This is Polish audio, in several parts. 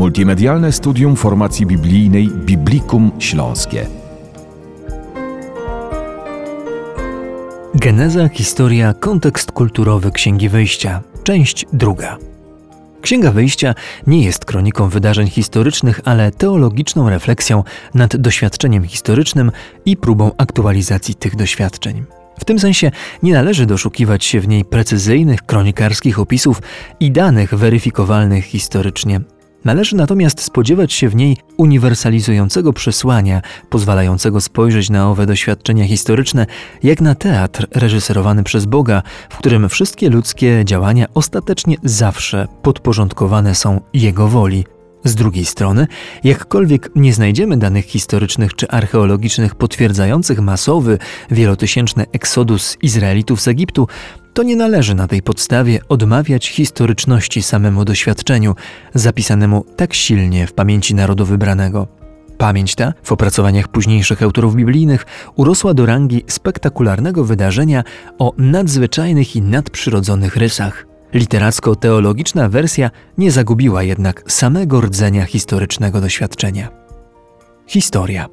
Multimedialne studium formacji biblijnej Biblikum Śląskie. Geneza, historia, kontekst kulturowy Księgi Wyjścia. Część druga. Księga Wyjścia nie jest kroniką wydarzeń historycznych, ale teologiczną refleksją nad doświadczeniem historycznym i próbą aktualizacji tych doświadczeń. W tym sensie nie należy doszukiwać się w niej precyzyjnych, kronikarskich opisów i danych weryfikowalnych historycznie. Należy natomiast spodziewać się w niej uniwersalizującego przesłania, pozwalającego spojrzeć na owe doświadczenia historyczne jak na teatr reżyserowany przez Boga, w którym wszystkie ludzkie działania ostatecznie zawsze podporządkowane są Jego woli. Z drugiej strony, jakkolwiek nie znajdziemy danych historycznych czy archeologicznych potwierdzających masowy, wielotysięczny eksodus Izraelitów z Egiptu, to nie należy na tej podstawie odmawiać historyczności samemu doświadczeniu, zapisanemu tak silnie w pamięci narodu wybranego. Pamięć ta, w opracowaniach późniejszych autorów biblijnych, urosła do rangi spektakularnego wydarzenia o nadzwyczajnych i nadprzyrodzonych rysach. Literacko-teologiczna wersja nie zagubiła jednak samego rdzenia historycznego doświadczenia. Historia.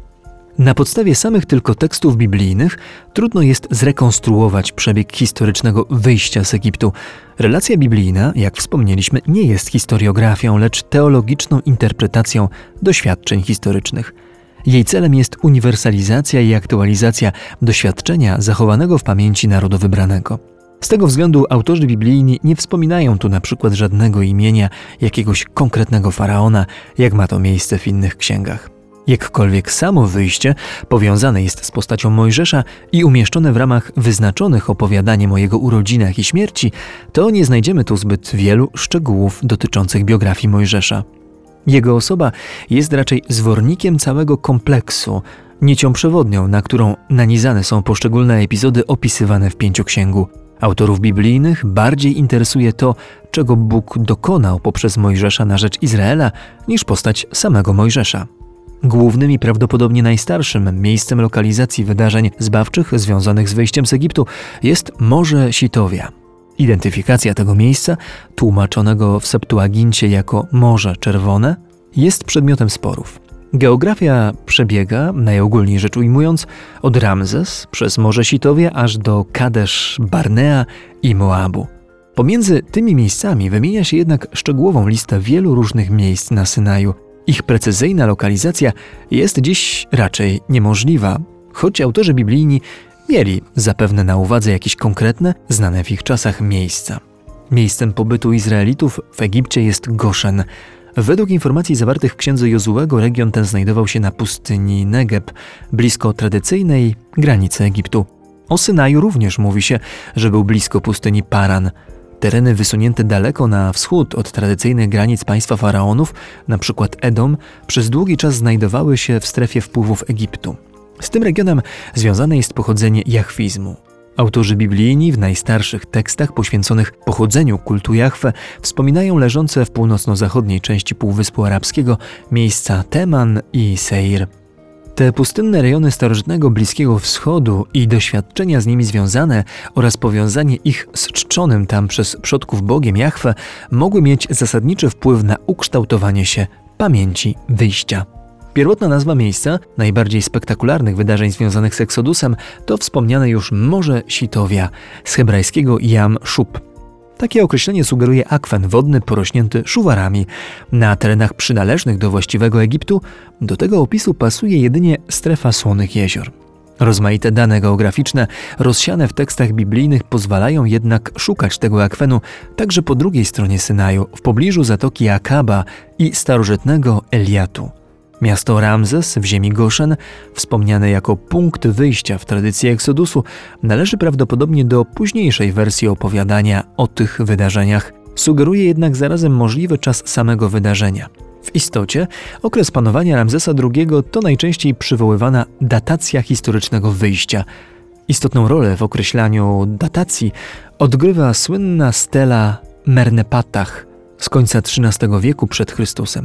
Na podstawie samych tylko tekstów biblijnych trudno jest zrekonstruować przebieg historycznego wyjścia z Egiptu. Relacja biblijna, jak wspomnieliśmy, nie jest historiografią, lecz teologiczną interpretacją doświadczeń historycznych. Jej celem jest uniwersalizacja i aktualizacja doświadczenia zachowanego w pamięci narodu wybranego. Z tego względu autorzy biblijni nie wspominają tu na przykład żadnego imienia jakiegoś konkretnego faraona, jak ma to miejsce w innych księgach. Jakkolwiek samo wyjście powiązane jest z postacią Mojżesza i umieszczone w ramach wyznaczonych opowiadaniem o jego urodzinach i śmierci, to nie znajdziemy tu zbyt wielu szczegółów dotyczących biografii Mojżesza. Jego osoba jest raczej zwornikiem całego kompleksu, nicią przewodnią, na którą nanizane są poszczególne epizody opisywane w Pięcioksięgu. Autorów biblijnych bardziej interesuje to, czego Bóg dokonał poprzez Mojżesza na rzecz Izraela, niż postać samego Mojżesza. Głównym i prawdopodobnie najstarszym miejscem lokalizacji wydarzeń zbawczych związanych z wyjściem z Egiptu jest Morze Sitowia. Identyfikacja tego miejsca, tłumaczonego w Septuagincie jako Morze Czerwone, jest przedmiotem sporów. Geografia przebiega, najogólniej rzecz ujmując, od Ramzes przez Morze Sitowia aż do Kadesz Barnea i Moabu. Pomiędzy tymi miejscami wymienia się jednak szczegółową listę wielu różnych miejsc na Synaju. Ich precyzyjna lokalizacja jest dziś raczej niemożliwa, choć autorzy biblijni mieli zapewne na uwadze jakieś konkretne, znane w ich czasach miejsca. Miejscem pobytu Izraelitów w Egipcie jest Goszen. Według informacji zawartych w księdze Jozułego region ten znajdował się na pustyni Negeb, blisko tradycyjnej granicy Egiptu. O Synaju również mówi się, że był blisko pustyni Paran. Tereny wysunięte daleko na wschód od tradycyjnych granic państwa faraonów, np. Edom, przez długi czas znajdowały się w strefie wpływów Egiptu. Z tym regionem związane jest pochodzenie jachwizmu. Autorzy biblijni w najstarszych tekstach poświęconych pochodzeniu kultu Jahwe wspominają leżące w północno-zachodniej części Półwyspu Arabskiego miejsca Teman i Seir. Te pustynne rejony starożytnego Bliskiego Wschodu i doświadczenia z nimi związane oraz powiązanie ich z czczonym tam przez przodków Bogiem Jahwe mogły mieć zasadniczy wpływ na ukształtowanie się pamięci wyjścia. Pierwotna nazwa miejsca, najbardziej spektakularnych wydarzeń związanych z Eksodusem, to wspomniane już Morze Sitowia, z hebrajskiego Jam Szub. Takie określenie sugeruje akwen wodny porośnięty szuwarami. Na terenach przynależnych do właściwego Egiptu do tego opisu pasuje jedynie strefa słonych jezior. Rozmaite dane geograficzne rozsiane w tekstach biblijnych pozwalają jednak szukać tego akwenu także po drugiej stronie Synaju, w pobliżu zatoki Akaba i starożytnego Eliatu. Miasto Ramzes w ziemi Goszen, wspomniane jako punkt wyjścia w tradycji Eksodusu, należy prawdopodobnie do późniejszej wersji opowiadania o tych wydarzeniach. Sugeruje jednak zarazem możliwy czas samego wydarzenia. W istocie okres panowania Ramzesa II to najczęściej przywoływana datacja historycznego wyjścia. Istotną rolę w określaniu datacji odgrywa słynna stela Mernepatach z końca XIII wieku przed Chrystusem.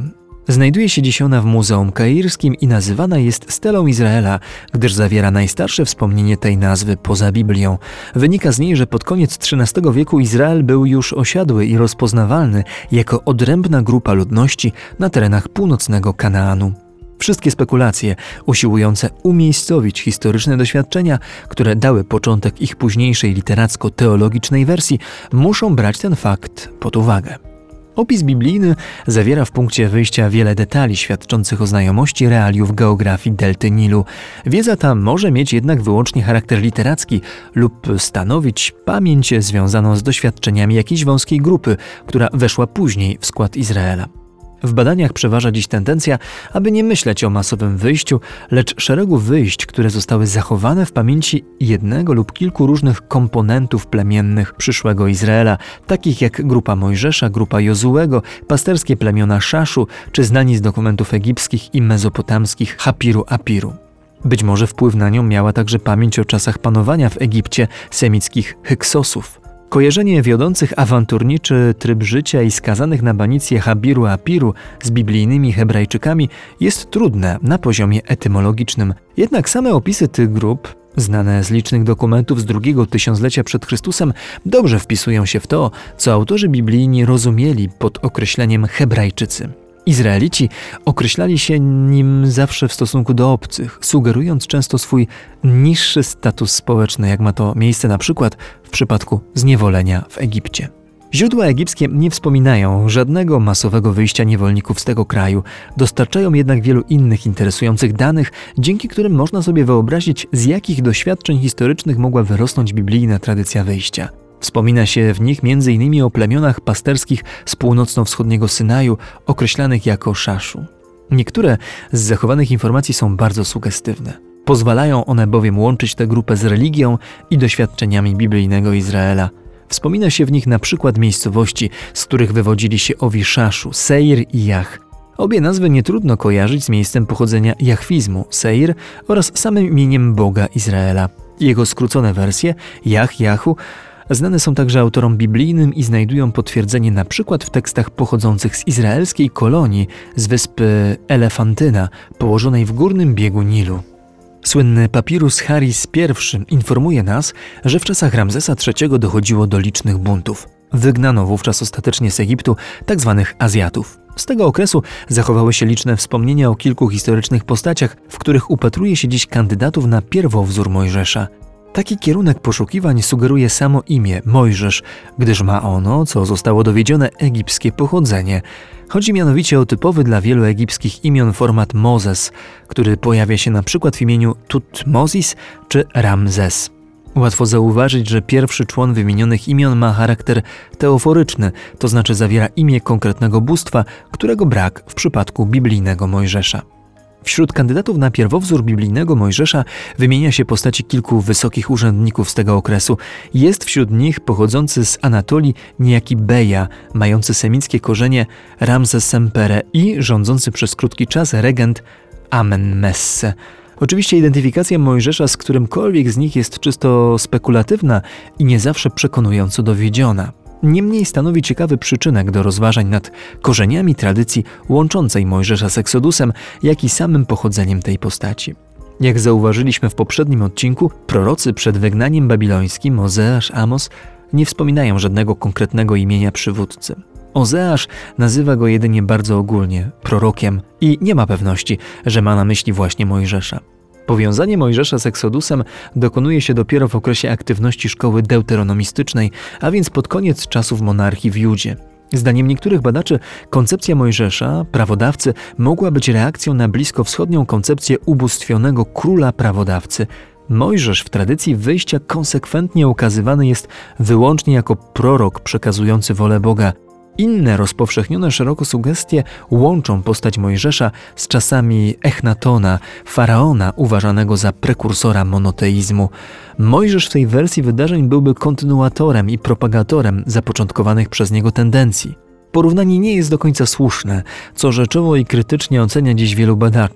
Znajduje się dziś ona w Muzeum Kairskim i nazywana jest Stelą Izraela, gdyż zawiera najstarsze wspomnienie tej nazwy poza Biblią. Wynika z niej, że pod koniec XIII wieku Izrael był już osiadły i rozpoznawalny jako odrębna grupa ludności na terenach północnego Kanaanu. Wszystkie spekulacje usiłujące umiejscowić historyczne doświadczenia, które dały początek ich późniejszej literacko-teologicznej wersji, muszą brać ten fakt pod uwagę. Opis biblijny zawiera w punkcie wyjścia wiele detali świadczących o znajomości realiów geografii delty Nilu. Wiedza ta może mieć jednak wyłącznie charakter literacki lub stanowić pamięć związaną z doświadczeniami jakiejś wąskiej grupy, która weszła później w skład Izraela. W badaniach przeważa dziś tendencja, aby nie myśleć o masowym wyjściu, lecz szeregu wyjść, które zostały zachowane w pamięci jednego lub kilku różnych komponentów plemiennych przyszłego Izraela, takich jak grupa Mojżesza, grupa Jozułego, pasterskie plemiona Szaszu, czy znani z dokumentów egipskich i mezopotamskich Hapiru-Apiru. Być może wpływ na nią miała także pamięć o czasach panowania w Egipcie semickich Hyksosów. Kojarzenie wiodących awanturniczy tryb życia i skazanych na banicję Habiru-Apiru z biblijnymi Hebrajczykami jest trudne na poziomie etymologicznym. Jednak same opisy tych grup, znane z licznych dokumentów z II tysiąclecia przed Chrystusem, dobrze wpisują się w to, co autorzy biblijni rozumieli pod określeniem Hebrajczycy. Izraelici określali się nim zawsze w stosunku do obcych, sugerując często swój niższy status społeczny, jak ma to miejsce na przykład w przypadku zniewolenia w Egipcie. Źródła egipskie nie wspominają żadnego masowego wyjścia niewolników z tego kraju, dostarczają jednak wielu innych interesujących danych, dzięki którym można sobie wyobrazić, z jakich doświadczeń historycznych mogła wyrosnąć biblijna tradycja wyjścia. Wspomina się w nich m.in. o plemionach pasterskich z północno-wschodniego Synaju, określanych jako Szaszu. Niektóre z zachowanych informacji są bardzo sugestywne. Pozwalają one bowiem łączyć tę grupę z religią i doświadczeniami biblijnego Izraela. Wspomina się w nich na przykład miejscowości, z których wywodzili się owi Szaszu, Seir i Jach. Obie nazwy nie trudno kojarzyć z miejscem pochodzenia jachwizmu, Seir, oraz samym imieniem Boga Izraela. Jego skrócone wersje, Jahu, znane są także autorom biblijnym i znajdują potwierdzenie na przykład w tekstach pochodzących z izraelskiej kolonii z wyspy Elefantyna, położonej w górnym biegu Nilu. Słynny papirus Haris I informuje nas, że w czasach Ramzesa III dochodziło do licznych buntów. Wygnano wówczas ostatecznie z Egiptu tzw. Azjatów. Z tego okresu zachowały się liczne wspomnienia o kilku historycznych postaciach, w których upatruje się dziś kandydatów na pierwowzór Mojżesza. Taki kierunek poszukiwań sugeruje samo imię Mojżesz, gdyż ma ono, co zostało dowiedzione, egipskie pochodzenie. Chodzi mianowicie o typowy dla wielu egipskich imion format Mozes, który pojawia się na przykład w imieniu Tutmozis czy Ramzes. Łatwo zauważyć, że pierwszy człon wymienionych imion ma charakter teoforyczny, to znaczy zawiera imię konkretnego bóstwa, którego brak w przypadku biblijnego Mojżesza. Wśród kandydatów na pierwowzór biblijnego Mojżesza wymienia się postaci kilku wysokich urzędników z tego okresu. Jest wśród nich pochodzący z Anatolii niejaki Beja, mający semickie korzenie Ramses-Sempere i rządzący przez krótki czas regent Amen-Messe. Oczywiście identyfikacja Mojżesza z którymkolwiek z nich jest czysto spekulatywna i nie zawsze przekonująco dowiedziona. Niemniej stanowi ciekawy przyczynek do rozważań nad korzeniami tradycji łączącej Mojżesza z Eksodusem, jak i samym pochodzeniem tej postaci. Jak zauważyliśmy w poprzednim odcinku, prorocy przed wygnaniem babilońskim Ozeasz, Amos nie wspominają żadnego konkretnego imienia przywódcy. Ozeasz nazywa go jedynie bardzo ogólnie prorokiem i nie ma pewności, że ma na myśli właśnie Mojżesza. Powiązanie Mojżesza z Eksodusem dokonuje się dopiero w okresie aktywności szkoły deuteronomistycznej, a więc pod koniec czasów monarchii w Judzie. Zdaniem niektórych badaczy koncepcja Mojżesza, prawodawcy, mogła być reakcją na bliskowschodnią koncepcję ubóstwionego króla prawodawcy. Mojżesz w tradycji wyjścia konsekwentnie ukazywany jest wyłącznie jako prorok przekazujący wolę Boga. Inne rozpowszechnione szeroko sugestie łączą postać Mojżesza z czasami Echnatona, faraona uważanego za prekursora monoteizmu. Mojżesz w tej wersji wydarzeń byłby kontynuatorem i propagatorem zapoczątkowanych przez niego tendencji. Porównanie nie jest do końca słuszne, co rzeczowo i krytycznie ocenia dziś wielu badaczy.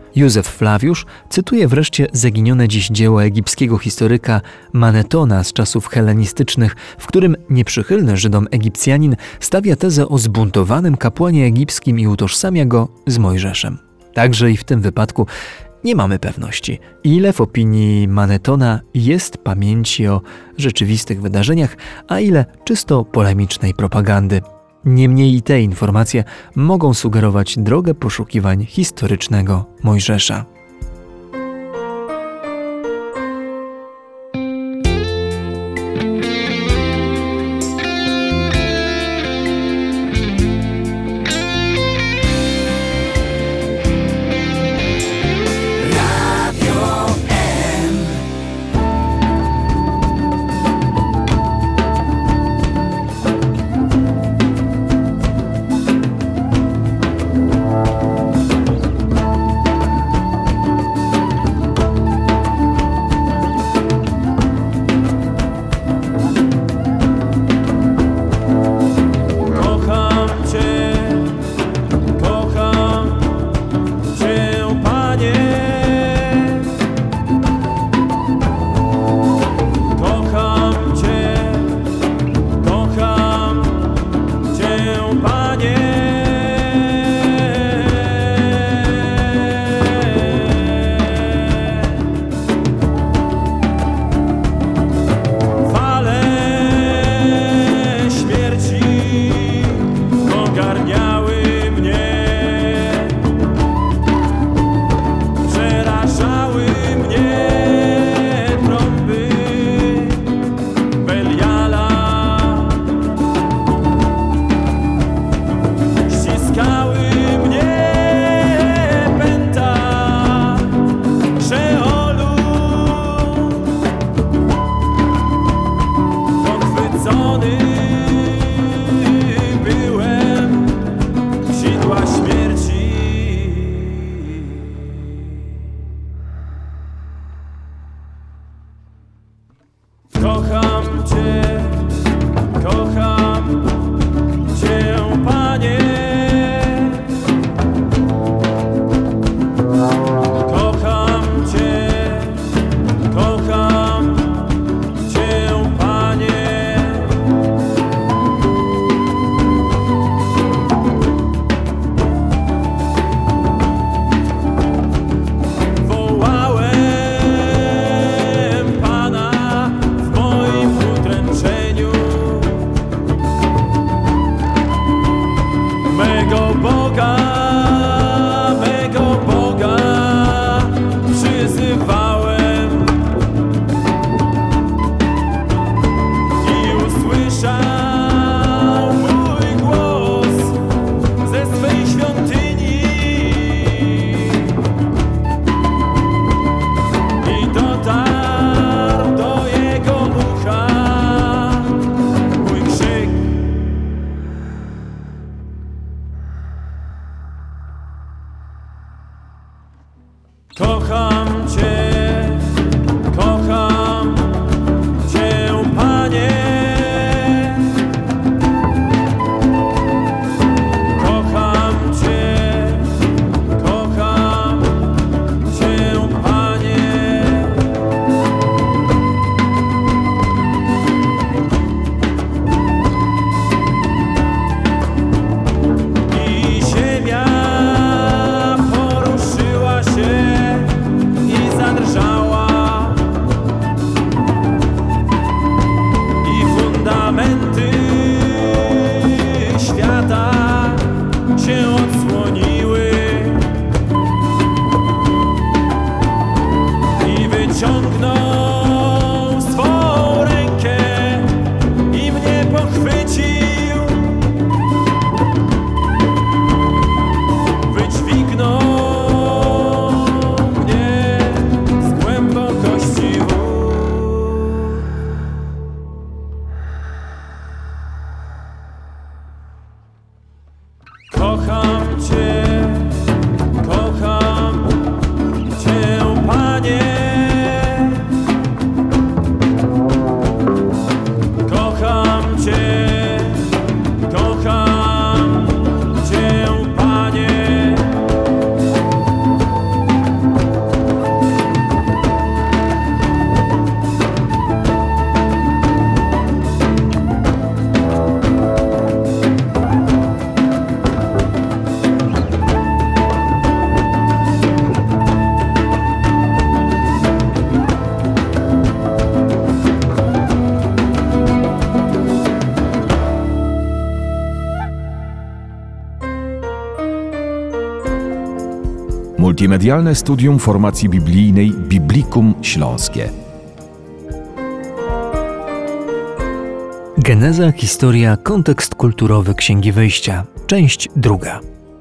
Józef Flawiusz cytuje wreszcie zaginione dziś dzieło egipskiego historyka Manetona z czasów hellenistycznych, w którym nieprzychylny Żydom Egipcjanin stawia tezę o zbuntowanym kapłanie egipskim i utożsamia go z Mojżeszem. Także i w tym wypadku nie mamy pewności, ile w opinii Manetona jest pamięci o rzeczywistych wydarzeniach, a ile czysto polemicznej propagandy. Niemniej i te informacje mogą sugerować drogę poszukiwań historycznego Mojżesza. Kocham Cię, Panie. Kocham Cię, Panie. I ziemia poruszyła się i zadrżała, i fundamenty świata się odsłoniły, i wyciągnął swą rękę i mnie pochwycił, wydźwignął mnie z głębokości wód. Kocham Cię, Panie. Kocham Cię, Panie. Multimedialne studium formacji biblijnej Biblikum Śląskie. Geneza, historia, kontekst kulturowy Księgi Wyjścia. Część druga.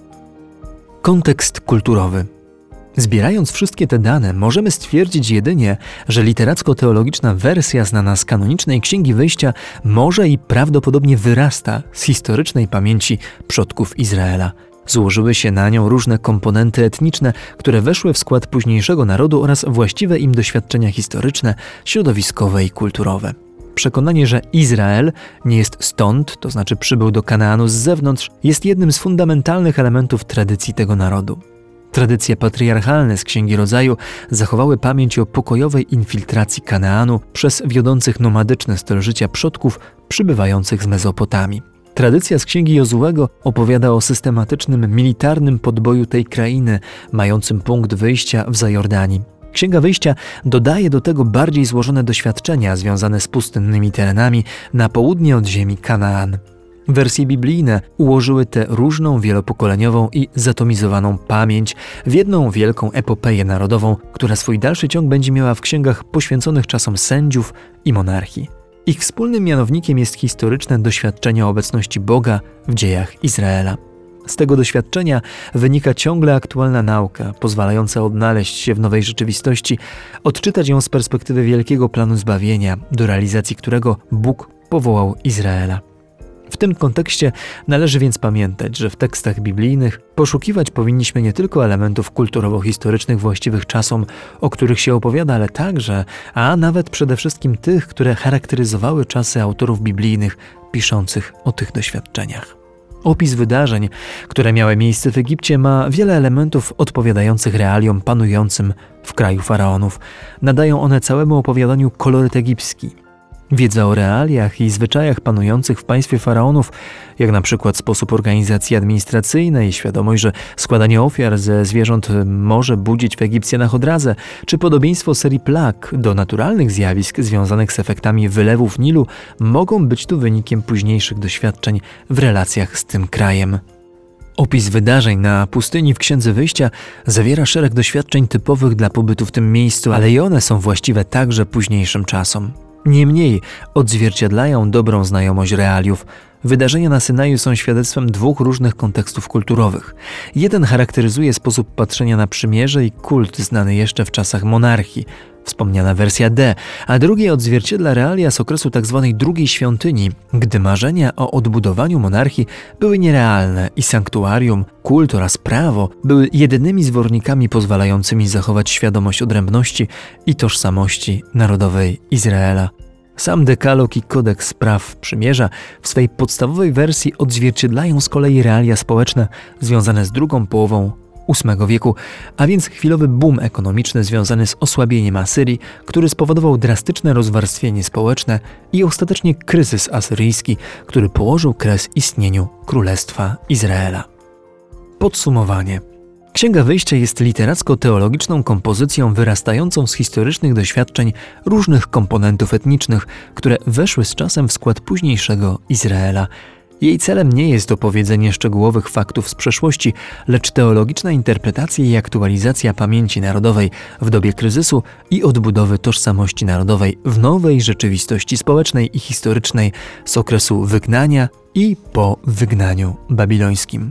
Kontekst kulturowy. Zbierając wszystkie te dane, możemy stwierdzić jedynie, że literacko-teologiczna wersja znana z kanonicznej Księgi Wyjścia może i prawdopodobnie wyrasta z historycznej pamięci przodków Izraela. Złożyły się na nią różne komponenty etniczne, które weszły w skład późniejszego narodu oraz właściwe im doświadczenia historyczne, środowiskowe i kulturowe. Przekonanie, że Izrael nie jest stąd, to znaczy przybył do Kanaanu z zewnątrz, jest jednym z fundamentalnych elementów tradycji tego narodu. Tradycje patriarchalne z Księgi Rodzaju zachowały pamięć o pokojowej infiltracji Kanaanu przez wiodących nomadyczny styl życia przodków przybywających z Mezopotamii. Tradycja z Księgi Jozułego opowiada o systematycznym, militarnym podboju tej krainy, mającym punkt wyjścia w Zajordanii. Księga Wyjścia dodaje do tego bardziej złożone doświadczenia związane z pustynnymi terenami na południe od ziemi Kanaan. Wersje biblijne ułożyły tę różną, wielopokoleniową i zatomizowaną pamięć w jedną wielką epopeję narodową, która swój dalszy ciąg będzie miała w księgach poświęconych czasom sędziów i monarchii. Ich wspólnym mianownikiem jest historyczne doświadczenie obecności Boga w dziejach Izraela. Z tego doświadczenia wynika ciągle aktualna nauka, pozwalająca odnaleźć się w nowej rzeczywistości, odczytać ją z perspektywy wielkiego planu zbawienia, do realizacji którego Bóg powołał Izraela. W tym kontekście należy więc pamiętać, że w tekstach biblijnych poszukiwać powinniśmy nie tylko elementów kulturowo-historycznych właściwych czasom, o których się opowiada, ale także, a nawet przede wszystkim tych, które charakteryzowały czasy autorów biblijnych piszących o tych doświadczeniach. Opis wydarzeń, które miały miejsce w Egipcie, ma wiele elementów odpowiadających realiom panującym w kraju faraonów. Nadają one całemu opowiadaniu koloryt egipski. Wiedza o realiach i zwyczajach panujących w państwie faraonów, jak na przykład sposób organizacji administracyjnej, świadomość, że składanie ofiar ze zwierząt może budzić w Egipcjanach odrazę, czy podobieństwo serii plag do naturalnych zjawisk związanych z efektami wylewów Nilu, mogą być tu wynikiem późniejszych doświadczeń w relacjach z tym krajem. Opis wydarzeń na pustyni w Księdze Wyjścia zawiera szereg doświadczeń typowych dla pobytu w tym miejscu, ale i one są właściwe także późniejszym czasom. Niemniej odzwierciedlają dobrą znajomość realiów. Wydarzenia na Synaju są świadectwem dwóch różnych kontekstów kulturowych. Jeden charakteryzuje sposób patrzenia na przymierze i kult znany jeszcze w czasach monarchii, wspomniana wersja D, a drugi odzwierciedla realia z okresu tzw. drugiej świątyni, gdy marzenia o odbudowaniu monarchii były nierealne i sanktuarium, kult oraz prawo były jedynymi zwornikami pozwalającymi zachować świadomość odrębności i tożsamości narodowej Izraela. Sam dekalog i kodeks praw przymierza w swej podstawowej wersji odzwierciedlają z kolei realia społeczne związane z drugą połową VIII wieku, a więc chwilowy boom ekonomiczny związany z osłabieniem Asyrii, który spowodował drastyczne rozwarstwienie społeczne i ostatecznie kryzys asyryjski, który położył kres istnieniu Królestwa Izraela. Podsumowanie. Księga Wyjścia jest literacko-teologiczną kompozycją wyrastającą z historycznych doświadczeń różnych komponentów etnicznych, które weszły z czasem w skład późniejszego Izraela. Jej celem nie jest opowiedzenie szczegółowych faktów z przeszłości, lecz teologiczna interpretacja i aktualizacja pamięci narodowej w dobie kryzysu i odbudowy tożsamości narodowej w nowej rzeczywistości społecznej i historycznej z okresu wygnania i po wygnaniu babilońskim.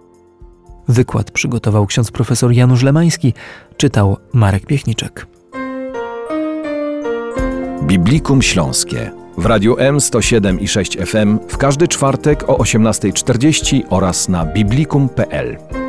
Wykład przygotował ksiądz profesor Janusz Lemański, czytał Marek Piechniczek. Biblikum Śląskie w Radiu M 107,6 FM w każdy czwartek o 18:40 oraz na biblikum.pl.